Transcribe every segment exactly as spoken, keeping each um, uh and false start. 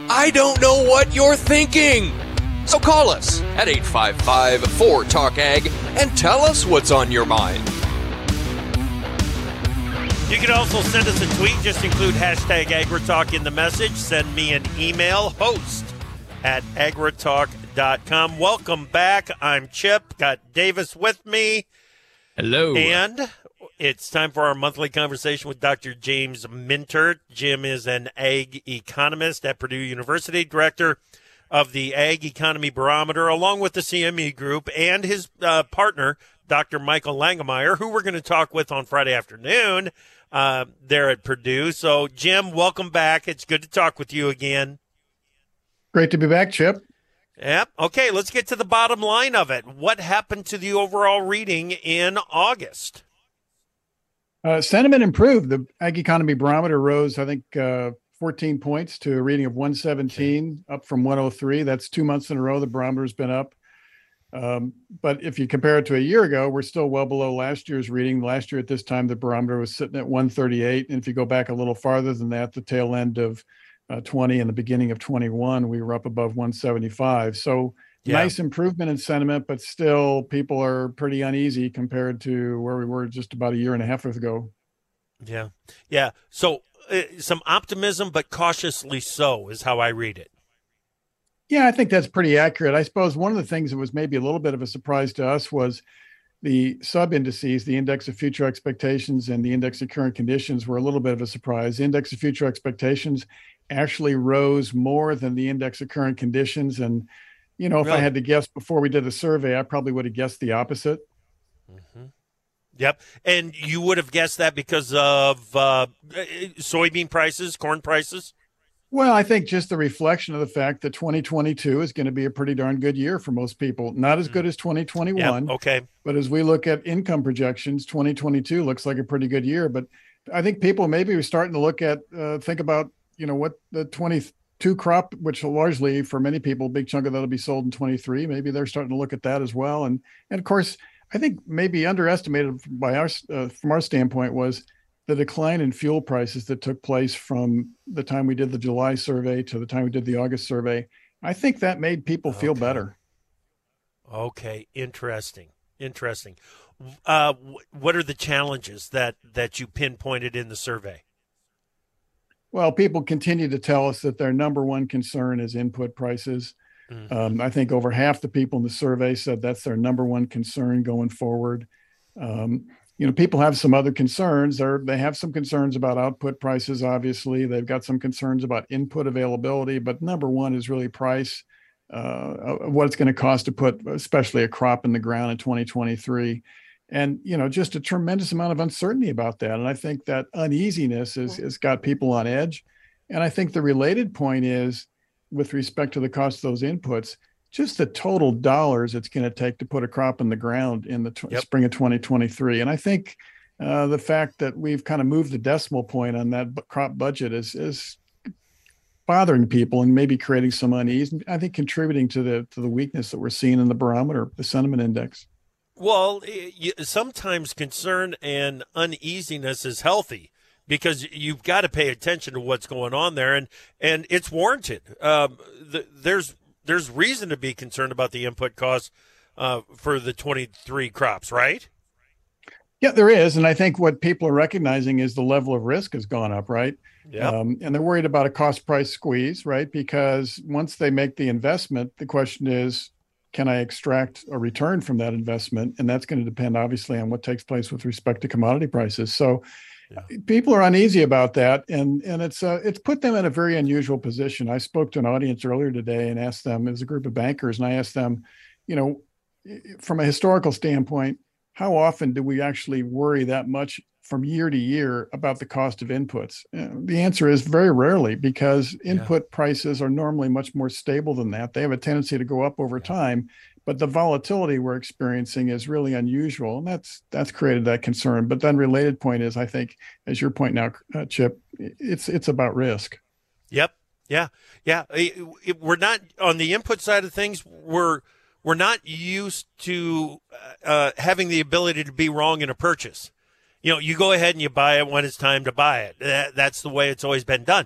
I don't know what you're thinking. So call us at eight five five, four, talk ag and tell us what's on your mind. You can also send us a tweet. Just include hashtag AgriTalk in the message. Send me an email, host at agritalk dot com. Welcome back. I'm Chip. Got Davis with me. Hello. And it's time for our monthly conversation with Doctor James Mintert. Jim is an ag economist at Purdue University, director of the Ag Economy Barometer, along with the C M E Group, and his uh, partner, Doctor Michael Langemeier, who we're going to talk with on Friday afternoon uh, there at Purdue. So, Jim, welcome back. It's good to talk with you again. Great to be back, Chip. Yep. Okay, let's get to the bottom line of it. What happened to the overall reading in August? Uh, sentiment improved. The Ag Economy Barometer rose, I think, uh, fourteen points to a reading of one seventeen, okay, up from one oh three. That's two months in a row the barometer's been up. Um, but if you compare it to a year ago, we're still well below last year's reading. Last year at this time, the barometer was sitting at one thirty-eight. And if you go back a little farther than that, the tail end of uh, twenty and the beginning of twenty-one, we were up above one seventy-five. So yeah, nice improvement in sentiment, but still people are pretty uneasy compared to where we were just about a year and a half ago. Yeah. Yeah. So uh, some optimism, but cautiously so is how I read it. Yeah, I think that's pretty accurate. I suppose one of the things that was maybe a little bit of a surprise to us was the sub-indices, the index of future expectations and the index of current conditions were a little bit of a surprise. The index of future expectations actually rose more than the index of current conditions. And, you know, if really? I had to guess before we did the survey, I probably would have guessed the opposite. Mm-hmm. Yep. And you would have guessed that because of uh, soybean prices, corn prices? Well, I think just the reflection of the fact that twenty twenty-two is going to be a pretty darn good year for most people. Not as good as twenty twenty-one. Yep, okay. But as we look at income projections, twenty twenty-two looks like a pretty good year. But I think people maybe are starting to look at, uh, think about, you know, what the twenty-two crop, which largely for many people, a big chunk of that will be sold in twenty-three. Maybe they're starting to look at that as well. And, and of course, I think maybe underestimated by our, uh, from our standpoint was the decline in fuel prices that took place from the time we did the July survey to the time we did the August survey. I think that made people feel okay. better. Okay. Interesting. Interesting. Uh, what are the challenges that, that you pinpointed in the survey? Well, people continue to tell us that their number one concern is input prices. Mm-hmm. Um, I think over half the people in the survey said that's their number one concern going forward. Um, You know, people have some other concerns. They're, they have some concerns about output prices, obviously. They've got some concerns about input availability, but number one is really price, uh, what it's going to cost to put, especially a crop in the ground in twenty twenty-three. And, you know, just a tremendous amount of uncertainty about that. And I think that uneasiness has, has got people on edge. And I think the related point is, with respect to the cost of those inputs, just the total dollars it's going to take to put a crop in the ground in the tw- yep. spring of twenty twenty-three. And I think uh, the fact that we've kind of moved the decimal point on that b- crop budget is is bothering people and maybe creating some unease, and I think contributing to the to the weakness that we're seeing in the barometer, the sentiment index. Well, you, sometimes concern and uneasiness is healthy because you've got to pay attention to what's going on there, and and it's warranted. Um, the, there's There's reason to be concerned about the input costs uh, for the twenty-three crops, right? Yeah, there is. And I think what people are recognizing is the level of risk has gone up, right? Yeah. Um, and they're worried about a cost price squeeze, right? Because once they make the investment, the question is, can I extract a return from that investment? And that's going to depend, obviously, on what takes place with respect to commodity prices. So yeah. people are uneasy about that, and and it's uh, it's put them in a very unusual position. I spoke to an audience earlier today and asked them, as a group of bankers, and I asked them, you know, from a historical standpoint, how often do we actually worry that much from year to year about the cost of inputs? Uh, the answer is very rarely, because input yeah. prices are normally much more stable than that. They have a tendency to go up over yeah. time. But the volatility we're experiencing is really unusual, and that's that's created that concern. But then related point is, I think, as you're pointing out, uh, Chip, it's it's about risk. Yep. Yeah. Yeah. It, it, we're not on the input side of things. We're we're not used to uh, having the ability to be wrong in a purchase. You know, you go ahead and you buy it when it's time to buy it. That, that's the way it's always been done.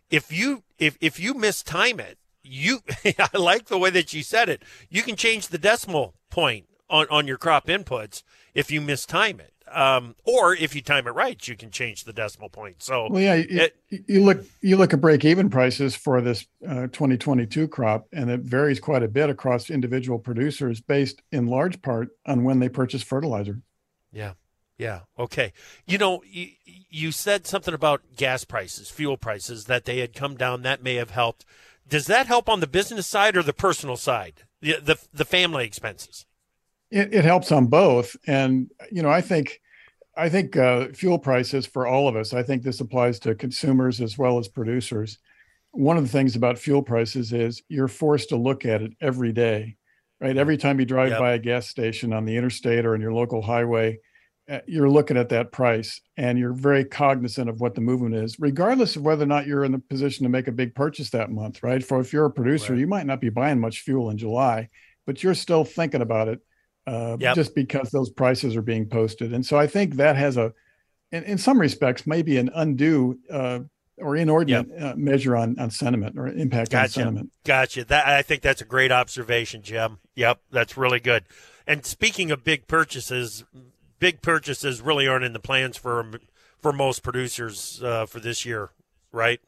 if you if if you mistime it, you I like the way that you said it. You can change the decimal point on, on your crop inputs if you mistime it. Um, or if you time it right, you can change the decimal point. So well, yeah, it, you, you look you look at break-even prices for this uh, twenty twenty-two crop, and it varies quite a bit across individual producers, based in large part on when they purchase fertilizer. Yeah, yeah, okay. You know, you, you said something about gas prices, fuel prices, that they had come down. That may have helped. Does that help on the business side or the personal side, the the, the family expenses? It, it helps on both. And, you know, I think, I think uh, fuel prices for all of us, I think this applies to consumers as well as producers. One of the things about fuel prices is you're forced to look at it every day, right? Every time you drive Yep. by a gas station on the interstate or in your local highway, uh, you're looking at that price, and you're very cognizant of what the movement is, regardless of whether or not you're in the position to make a big purchase that month, right? For if you're a producer, Right. you might not be buying much fuel in July, but you're still thinking about it. Uh, Yep. just because those prices are being posted. And so I think that has a, in, in some respects, maybe an undue uh, or inordinate yep. uh, measure on, on sentiment or impact gotcha. on sentiment. Gotcha. That, I think that's a great observation, Jim. Yep, that's really good. And speaking of big purchases, big purchases really aren't in the plans for for most producers uh, for this year, right?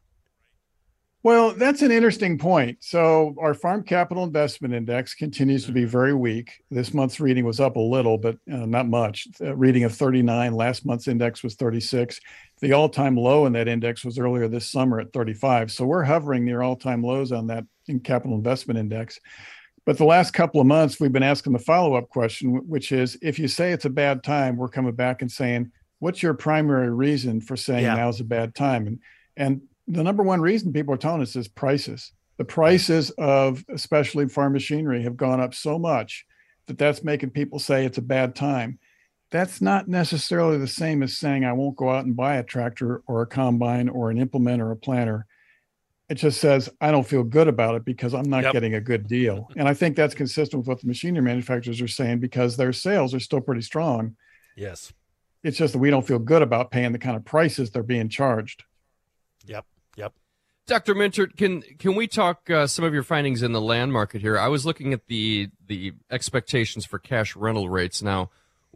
Well, that's an interesting point. So our Farm Capital Investment Index continues to be very weak. This month's reading was up a little, but uh, not much. A reading of thirty-nine. Last month's index was thirty-six. The all-time low in that index was earlier this summer at thirty-five. So we're hovering near all-time lows on that in Capital Investment Index. But the last couple of months, we've been asking the follow-up question, which is, if you say it's a bad time, we're coming back and saying, what's your primary reason for saying Yeah. now's a bad time? And and the number one reason people are telling us is prices. The prices of especially farm machinery have gone up so much that that's making people say it's a bad time. That's not necessarily the same as saying I won't go out and buy a tractor or a combine or an implement or a planter. It just says I don't feel good about it because I'm not Yep. getting a good deal. And I think that's consistent with what the machinery manufacturers are saying, because their sales are still pretty strong. Yes. It's just that we don't feel good about paying the kind of prices they're being charged. Yep. Yep. Doctor Mintert, can can we talk uh, some of your findings in the land market here? I was looking at the the expectations for cash rental rates. Now,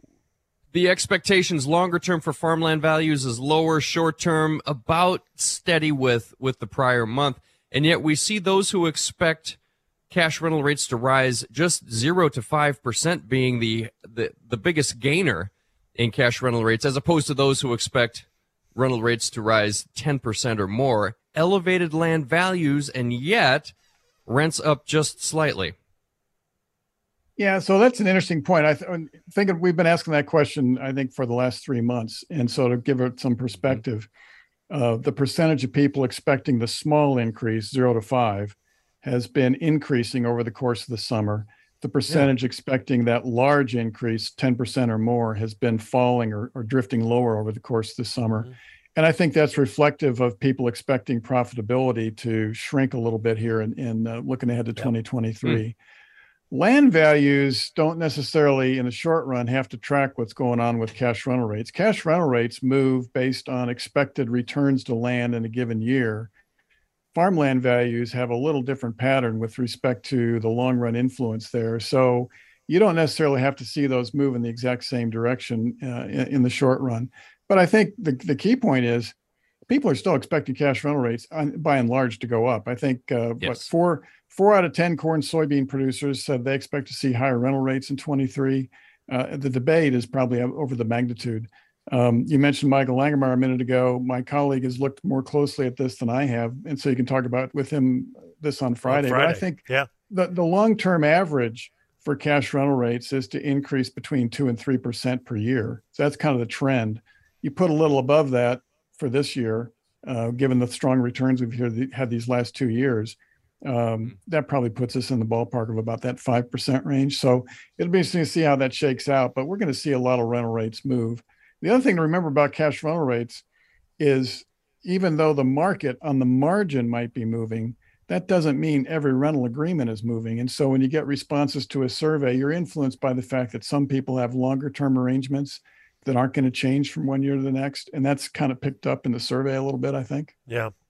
the expectations longer term for farmland values is lower, short term about steady with with the prior month, and yet we see those who expect cash rental rates to rise just zero to five percent being the, the the biggest gainer in cash rental rates, as opposed to those who expect rental rates to rise ten percent or more. Elevated land values, and yet rents up just slightly. Yeah, so that's an interesting point. I th- think we've been asking that question, I think, for the last three months. And so to give it some perspective, uh, the percentage of people expecting the small increase, zero to five, has been increasing over the course of the summer. The percentage yeah. expecting that large increase, ten percent or more, has been falling or, or drifting lower over the course of the summer. Mm-hmm. And I think that's reflective of people expecting profitability to shrink a little bit here in, in uh, looking ahead to yep. twenty twenty-three. Mm. Land values don't necessarily, in the short run, have to track what's going on with cash rental rates. Cash rental rates move based on expected returns to land in a given year. Farmland values have a little different pattern with respect to the long run influence there. So you don't necessarily have to see those move in the exact same direction uh, in, in the short run. But I think the, the key point is people are still expecting cash rental rates on, by and large to go up. I think uh, yes. what four four out of ten corn soybean producers said they expect to see higher rental rates in twenty-three. Uh, the debate is probably over the magnitude. Um, you mentioned Michael Langemeier a minute ago. My colleague has looked more closely at this than I have, and so you can talk about with him this on Friday. On Friday. But I think yeah. the, the long-term average for cash rental rates is to increase between two and three percent per year. So that's kind of the trend. You put a little above that for this year, uh, given the strong returns we've had these last two years, um, that probably puts us in the ballpark of about that five percent range. So it'll be interesting to see how that shakes out, but we're going to see a lot of rental rates move. The other thing to remember about cash rental rates is even though the market on the margin might be moving, that doesn't mean every rental agreement is moving. And so when you get responses to a survey, you're influenced by the fact that some people have longer term arrangements that aren't going to change from one year to the next. And that's kind of picked up in the survey a little bit, I think. Yeah.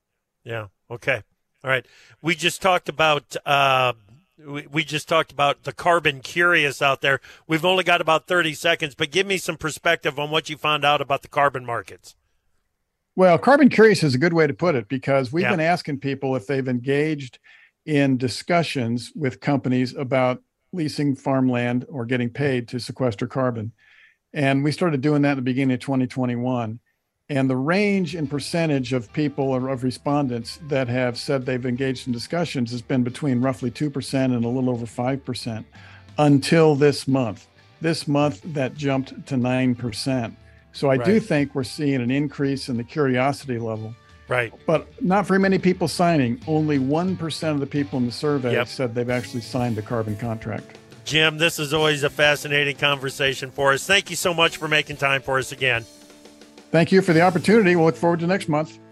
Yeah. Okay. All right. We just talked about uh, we, we just talked about the carbon curious out there. We've only got about thirty seconds, but give me some perspective on what you found out about the carbon markets. Well, carbon curious is a good way to put it, because we've Yeah. been asking people if they've engaged in discussions with companies about leasing farmland or getting paid to sequester carbon. And we started doing that in the beginning of twenty twenty-one. And the range in percentage of people or of respondents that have said they've engaged in discussions has been between roughly two percent and a little over five percent until this month. This month, that jumped to nine percent. So I Right. do think we're seeing an increase in the curiosity level. Right. But not very many people signing. Only one percent of the people in the survey Yep. said they've actually signed a carbon contract. Jim, this is always a fascinating conversation for us. Thank you so much for making time for us again. Thank you for the opportunity. We'll look forward to next month.